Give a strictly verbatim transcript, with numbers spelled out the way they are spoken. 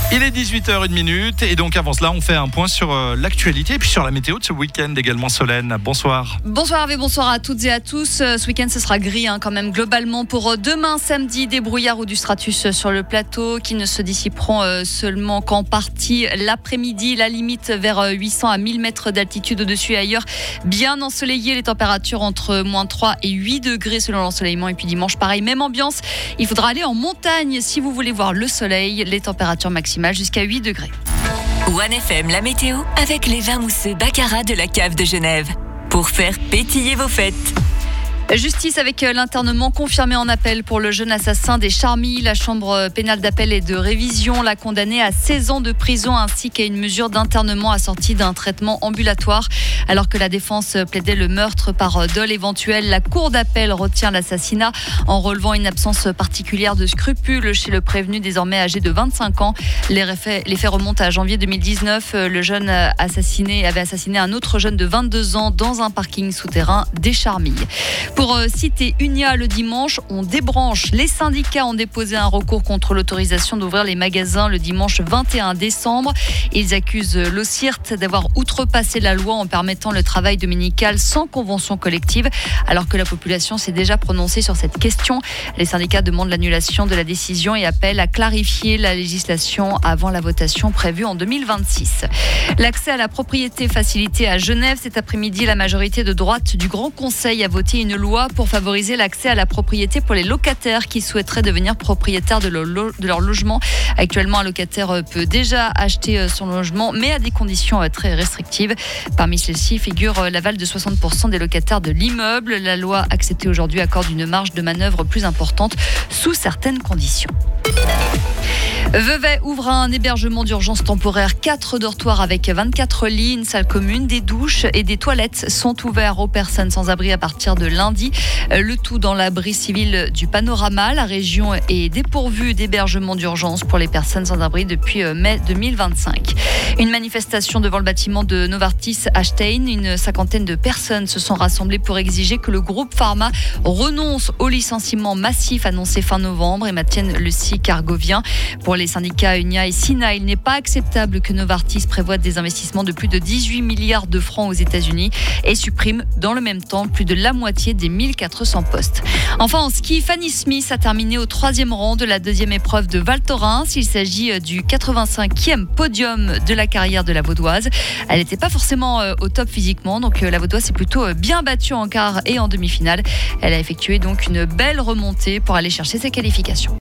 Il est dix-huit heures une et donc avant cela, on fait un point sur euh, l'actualité et puis sur la météo de ce week-end également. Solène, bonsoir. Bonsoir Hervé, bonsoir à toutes et à tous. Ce week-end, ce sera gris hein, quand même globalement pour demain samedi. Des brouillards ou du stratus sur le plateau qui ne se dissiperont euh, seulement qu'en partie l'après-midi. La limite vers huit cents à mille mètres d'altitude au-dessus et ailleurs. Bien ensoleillé, les températures entre moins trois et huit degrés selon l'ensoleillement. Et puis dimanche, pareil, même ambiance. Il faudra aller en montagne si vous voulez voir le soleil. Les températures maximales jusqu'à huit degrés. One F M, la météo, avec les vins mousseux Baccarat de la cave de Genève. Pour faire pétiller vos fêtes. Justice avec l'internement confirmé en appel pour le jeune assassin des Charmilles. La chambre pénale d'appel et de révision l'a condamné à seize ans de prison ainsi qu'à une mesure d'internement assortie d'un traitement ambulatoire. Alors que la défense plaidait le meurtre par dol éventuel, la cour d'appel retient l'assassinat en relevant une absence particulière de scrupules chez le prévenu désormais âgé de vingt-cinq ans. Les faits, les faits remontent à janvier deux mille dix-neuf. Le jeune assassiné avait assassiné un autre jeune de vingt-deux ans dans un parking souterrain des Charmilles. Pour citer Unia le dimanche, on débranche. Les syndicats ont déposé un recours contre l'autorisation d'ouvrir les magasins le dimanche vingt et un décembre. Ils accusent l'OCIRT d'avoir outrepassé la loi en permettant le travail dominical sans convention collective, alors que la population s'est déjà prononcée sur cette question. Les syndicats demandent l'annulation de la décision et appellent à clarifier la législation avant la votation prévue en deux mille vingt-six. L'accès à la propriété facilité à Genève. Cet après-midi, la majorité de droite du Grand Conseil a voté une loi pour favoriser l'accès à la propriété pour les locataires qui souhaiteraient devenir propriétaires de leur, lo- de leur logement. Actuellement, un locataire peut déjà acheter son logement, mais à des conditions très restrictives. Parmi celles-ci figure l'aval de soixante pour cent des locataires de l'immeuble. La loi acceptée aujourd'hui accorde une marge de manœuvre plus importante sous certaines conditions. Vevey ouvre un hébergement d'urgence temporaire. Quatre dortoirs avec vingt-quatre lits, une salle commune, des douches et des toilettes sont ouverts aux personnes sans abri à partir de lundi. Le tout dans l'abri civil du Panorama. La région est dépourvue d'hébergement d'urgence pour les personnes sans abri depuis mai deux mille vingt-cinq. Une manifestation devant le bâtiment de Novartis à Stein. Une cinquantaine de personnes se sont rassemblées pour exiger que le groupe Pharma renonce au licenciement massif annoncé fin novembre et maintienne le site argovien. Pour les syndicats Unia et Sina, il n'est pas acceptable que Novartis prévoie des investissements de plus de dix-huit milliards de francs aux États-Unis et supprime dans le même temps plus de la moitié des mille quatre cents postes. Enfin, en ski, Fanny Smith a terminé au troisième rang de la deuxième épreuve de Val Thorens. Il s'agit du quatre-vingt-cinquième podium de la carrière de la Vaudoise. Elle n'était pas forcément au top physiquement, donc la Vaudoise s'est plutôt bien battue en quart et en demi-finale. Elle a effectué donc une belle remontée pour aller chercher ses qualifications.